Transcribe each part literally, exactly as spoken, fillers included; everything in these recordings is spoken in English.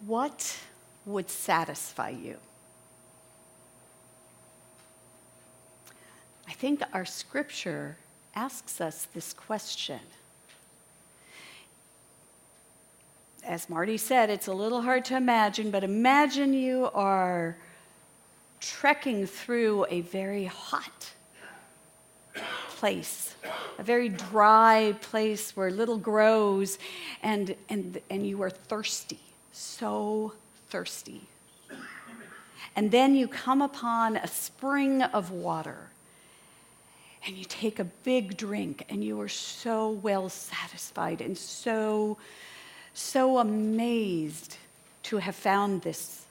What would satisfy you? I think our scripture asks us this question. As Marty said, it's a little hard to imagine, but imagine you are trekking through a very hot place, a very dry place where little grows, and, and, and you are thirsty, so thirsty. And then you come upon a spring of water, and you take a big drink, and you are so well satisfied and so, so amazed to have found this.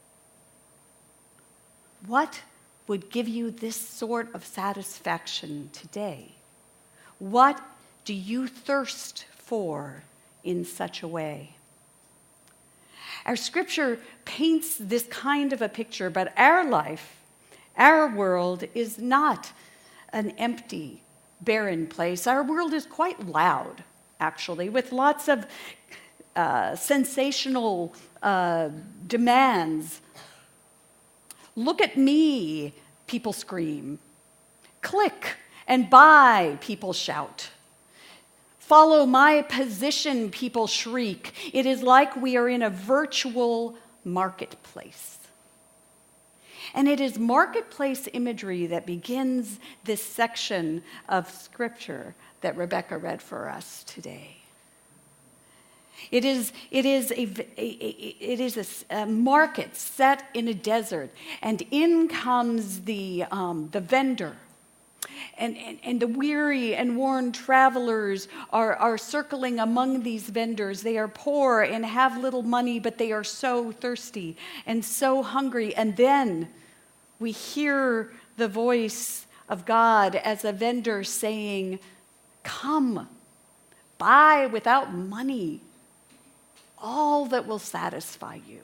What would give you this sort of satisfaction today? What do you thirst for in such a way? Our scripture paints this kind of a picture, but our life, our world is not an empty, barren place. Our world is quite loud, actually, with lots of uh, sensational uh, demands. Look at me, people scream. Click and buy, people shout. Follow my position, people shriek. It is like we are in a virtual marketplace. And it is marketplace imagery that begins this section of scripture that Rebecca read for us today. It is, it is, a, a, a, it is a, a market set in a desert, and in comes the, um, the vendor. And, and, and the weary and worn travelers are, are circling among these vendors. They are poor and have little money, but they are so thirsty and so hungry. And then we hear the voice of God as a vendor saying, "Come, buy without money all that will satisfy you."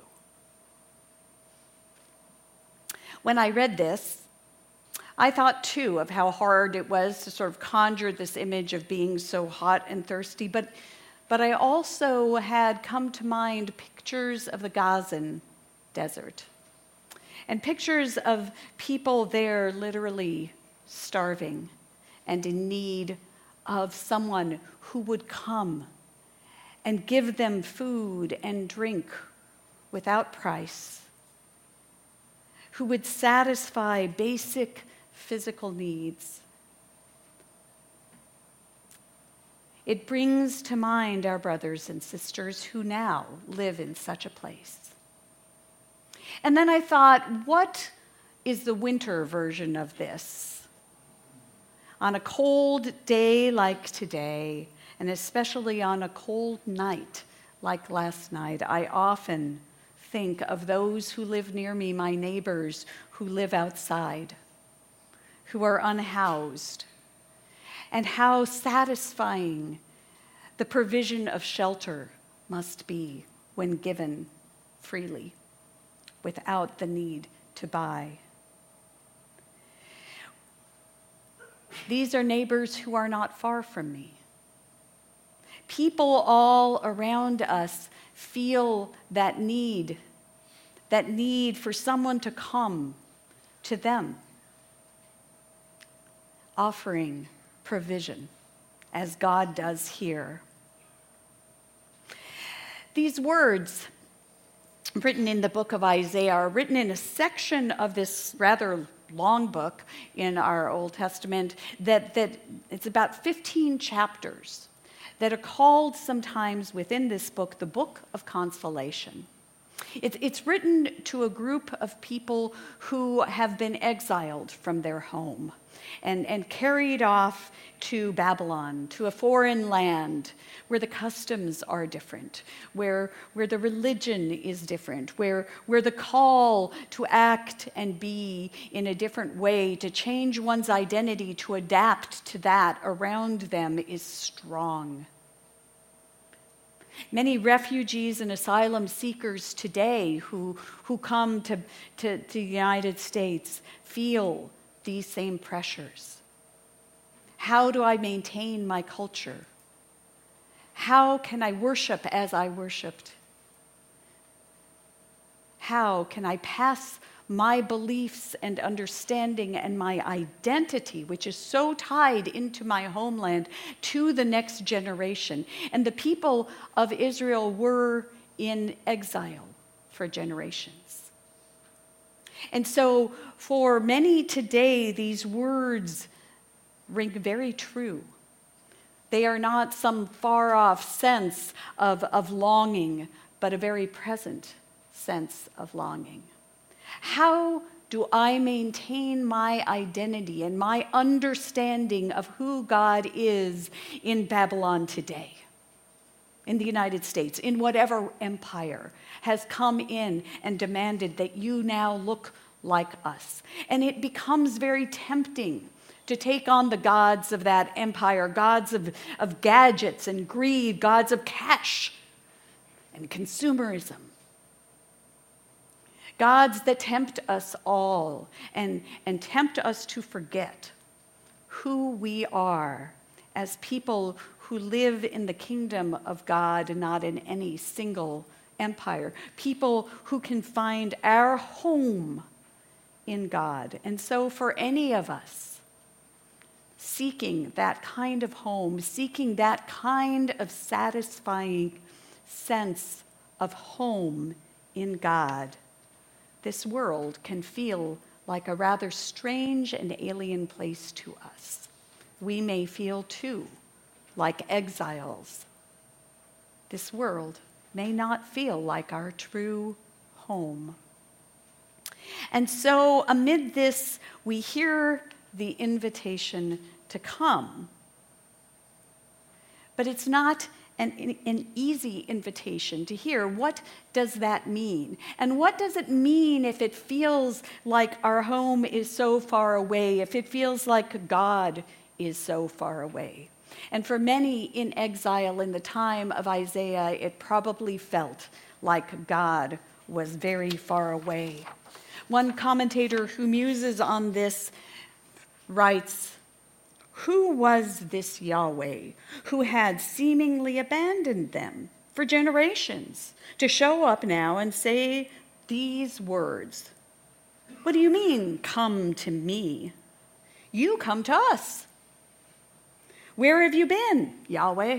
When I read this, I thought, too, of how hard it was to sort of conjure this image of being so hot and thirsty, but, but I also had come to mind pictures of the Gazan desert and pictures of people there literally starving and in need of someone who would come and give them food and drink without price, who would satisfy basic physical needs. It brings to mind our brothers and sisters who now live in such a place. And then I thought, what is the winter version of this? On a cold day like today, and especially on a cold night like last night, I often think of those who live near me, my neighbors who live outside, who are unhoused, and how satisfying the provision of shelter must be when given freely, without the need to buy. These are neighbors who are not far from me. People all around us feel that need, that need for someone to come to them, offering provision, as God does here. These words, written in the book of Isaiah, are written in a section of this rather long book in our Old Testament that, that it's about fifteen chapters that are called sometimes within this book the Book of Consolation. It, it's written to a group of people who have been exiled from their home and, and carried off to Babylon, to a foreign land where the customs are different, where, where the religion is different, where, where the call to act and be in a different way, to change one's identity, to adapt to that around them is strong. Many refugees and asylum seekers today who, who come to, to, to the United States feel these same pressures. How do I maintain my culture? How can I worship as I worshiped? how can I pass my beliefs and understanding and my identity, which is so tied into my homeland, to the next generation? And the people of Israel were in exile for generations. And so for many today, these words ring very true. They are not some far-off sense of, of longing, but a very present sense of longing. How do I maintain my identity and my understanding of who God is in Babylon today? In the United States, in whatever empire has come in and demanded that you now look like us. And it becomes very tempting to take on the gods of that empire, gods of, of gadgets and greed, gods of cash and consumerism. Gods that tempt us all and, and tempt us to forget who we are as people who live in the kingdom of God and not in any single empire. People who can find our home in God. And so for any of us seeking that kind of home, seeking that kind of satisfying sense of home in God, this world can feel like a rather strange and alien place to us. We may feel, too, like exiles. This world may not feel like our true home. And so, amid this, we hear the invitation to come. But it's not An, an easy invitation to hear. What does that mean? And what does it mean if it feels like our home is so far away, if it feels like God is so far away? And for many in exile in the time of Isaiah, it probably felt like God was very far away. One commentator who muses on this writes, "Who was this Yahweh who had seemingly abandoned them for generations to show up now and say these words? What do you mean, come to me? You come to us. Where have you been, Yahweh?"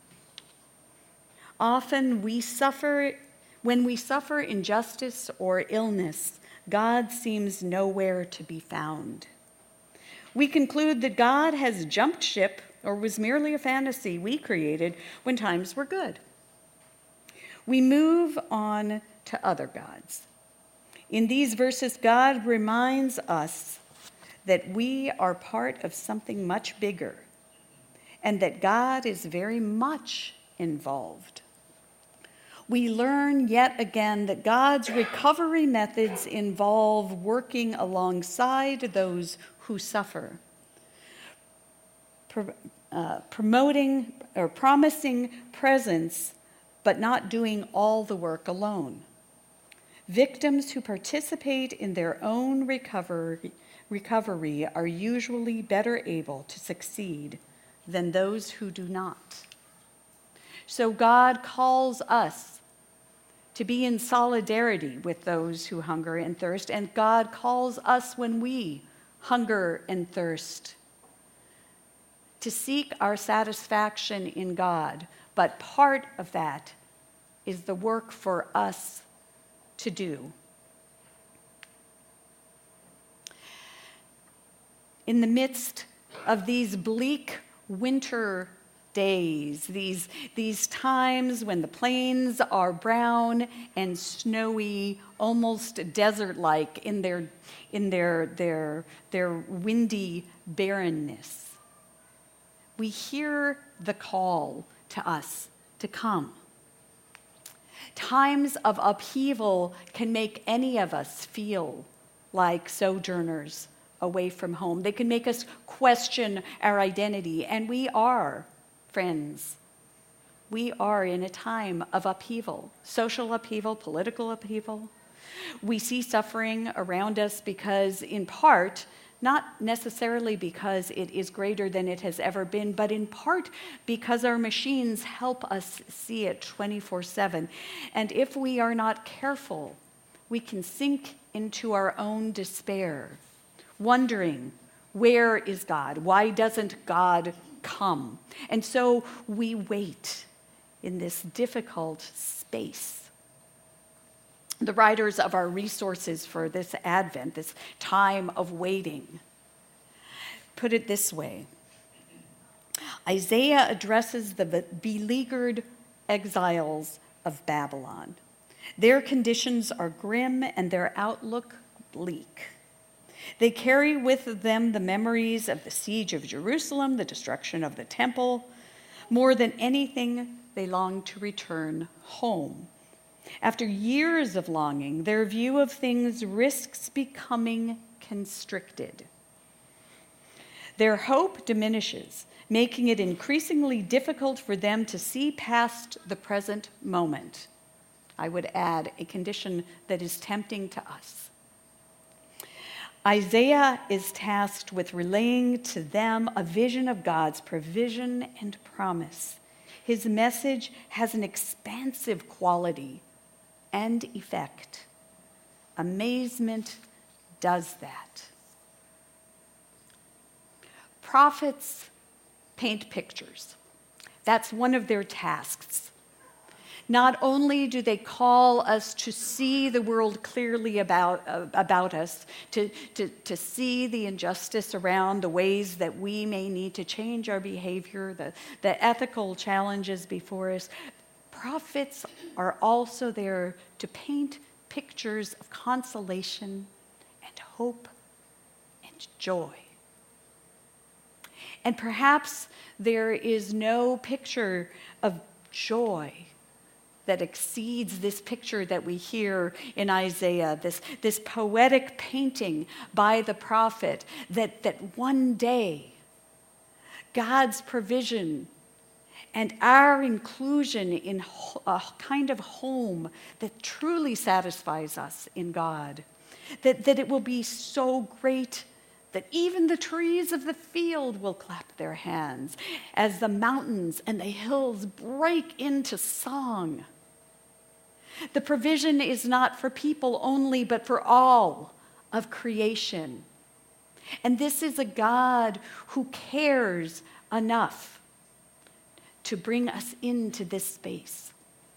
Often we suffer, when we suffer injustice or illness, God seems nowhere to be found. We conclude that God has jumped ship or was merely a fantasy we created when times were good. We move on to other gods. In these verses, God reminds us that we are part of something much bigger and that God is very much involved. We learn yet again that God's recovery methods involve working alongside those who suffer, Pro, uh, promoting or promising presence, but not doing all the work alone. Victims who participate in their own recovery, recovery are usually better able to succeed than those who do not. So God calls us to be in solidarity with those who hunger and thirst, and God calls us when we hunger and thirst to seek our satisfaction in God. But part of that is the work for us to do. In the midst of these bleak winter days, these, these times when the plains are brown and snowy, almost desert-like in their, in their, their, their windy barrenness, we hear the call to us to come. Times of upheaval can make any of us feel like sojourners away from home. They can make us question our identity, and we are. Friends, we are in a time of upheaval, social upheaval, political upheaval. We see suffering around us because, in part, not necessarily because it is greater than it has ever been, but in part because our machines help us see it twenty-four seven. And if we are not careful, we can sink into our own despair, wondering, where is God? Why doesn't God come? And so we wait in this difficult space. The writers of our resources for this Advent, this time of waiting, put it this way. Isaiah addresses the beleaguered exiles of Babylon. Their conditions are grim and their outlook bleak. They carry with them the memories of the siege of Jerusalem, the destruction of the temple. More than anything, they long to return home. After years of longing, their view of things risks becoming constricted. Their hope diminishes, making it increasingly difficult for them to see past the present moment. I would add a condition that is tempting to us. Isaiah is tasked with relaying to them a vision of God's provision and promise. His message has an expansive quality and effect. Amazement does that. Prophets paint pictures. That's one of their tasks. Not only do they call us to see the world clearly about, uh, about us, to, to, to see the injustice around, the ways that we may need to change our behavior, the, the ethical challenges before us, prophets are also there to paint pictures of consolation and hope and joy. And perhaps there is no picture of joy that exceeds this picture that we hear in Isaiah, this, this poetic painting by the prophet that, that one day God's provision and our inclusion in a kind of home that truly satisfies us in God, that, that it will be so great that even the trees of the field will clap their hands as the mountains and the hills break into song. The provision is not for people only, but for all of creation. And this is a God who cares enough to bring us into this space.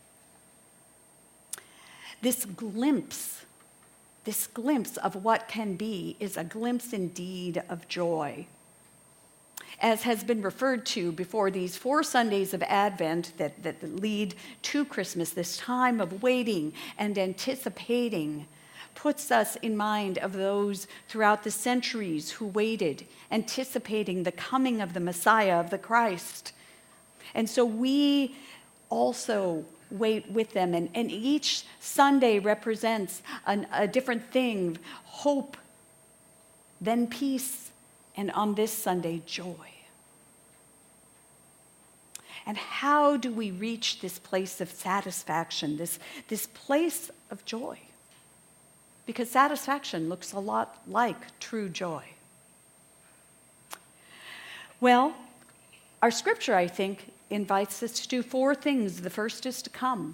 This glimpse, this glimpse of what can be is a glimpse indeed of joy. As has been referred to before, these four Sundays of Advent that, that lead to Christmas, this time of waiting and anticipating, puts us in mind of those throughout the centuries who waited, anticipating the coming of the Messiah, of the Christ. And so we also wait with them, and, and each Sunday represents an, a different thing: hope, then peace, and on this Sunday, joy. And how do we reach this place of satisfaction, this, this place of joy? Because satisfaction looks a lot like true joy. Well, our scripture, I think, invites us to do four things. The first is to come.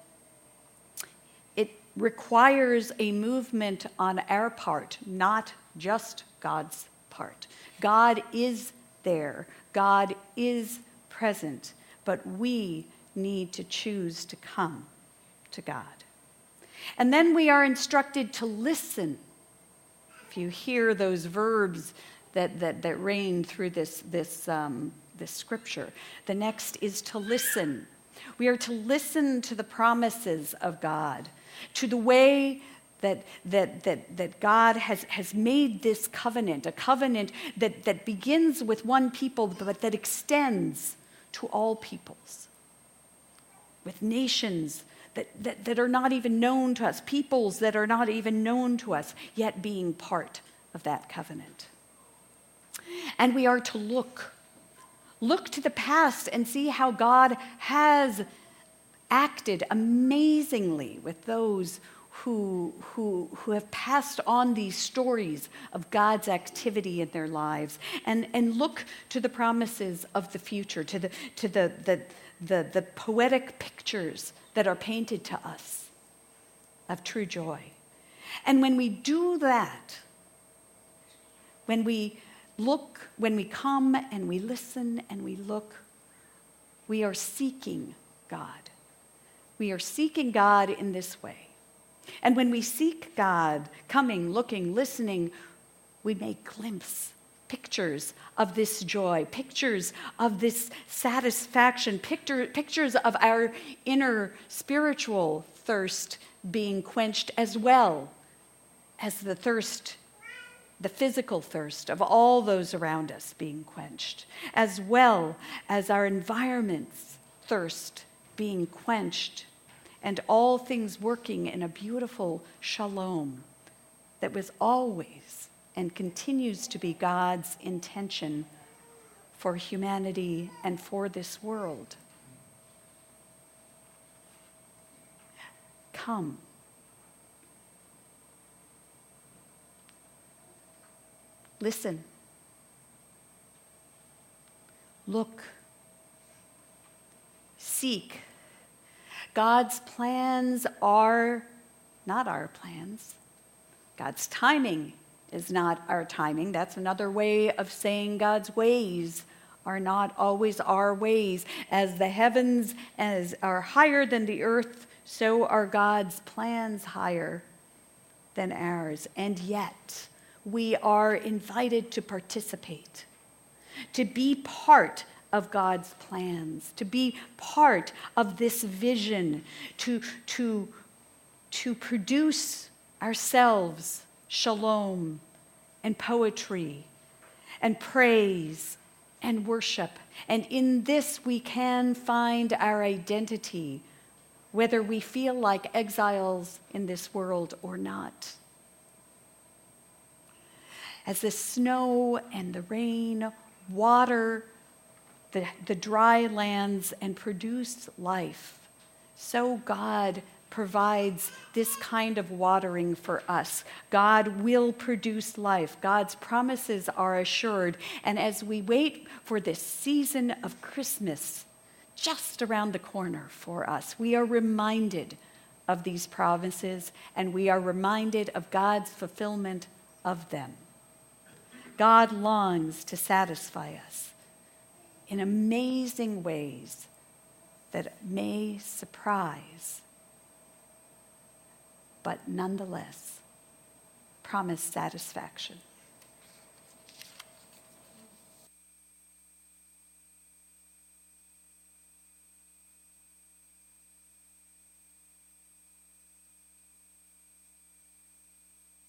It requires a movement on our part, not just God's part. God is there. God is present. But we need to choose to come to God. And then we are instructed to listen. If you hear those verbs that, that, that reign through this, this, um, this scripture, the next is to listen. We are to listen to the promises of God, to the way that, that, that, that God has, has made this covenant, a covenant that, that begins with one people, but that extends to all peoples, with nations that, that, that are not even known to us, peoples that are not even known to us, yet being part of that covenant. And we are to look, look to the past and see how God has acted amazingly with those who, who, who have passed on these stories of God's activity in their lives, and, and look to the promises of the future, to the, to the, the, the, the poetic pictures that are painted to us of true joy And when we do that, when we look, when we come and we listen and we look, we are seeking God. We are seeking God in this way. And when we seek God, coming, looking, listening, we may glimpse pictures of this joy, pictures of this satisfaction, picture, pictures of our inner spiritual thirst being quenched, as well as the thirst, the physical thirst of all those around us being quenched, as well as our environment's thirst being quenched, and all things working in a beautiful shalom that was always and continues to be God's intention for humanity and for this world. Come. Listen. Look. Seek. God's plans are not our plans. God's timing is not our timing. That's another way of saying God's ways are not always our ways. As the heavens as are higher than the earth, so are God's plans higher than ours. And yet, we are invited to participate, to be part of God's plans, to be part of this vision, to, to, to produce ourselves shalom and poetry and praise and worship. And in this we can find our identity, whether we feel like exiles in this world or not. As the snow and the rain water the, the dry lands and produce life, so God provides this kind of watering for us. God will produce life. God's promises are assured. And as we wait for this season of Christmas just around the corner for us, we are reminded of these promises, and we are reminded of God's fulfillment of them. God longs to satisfy us in amazing ways that may surprise, but nonetheless promise satisfaction.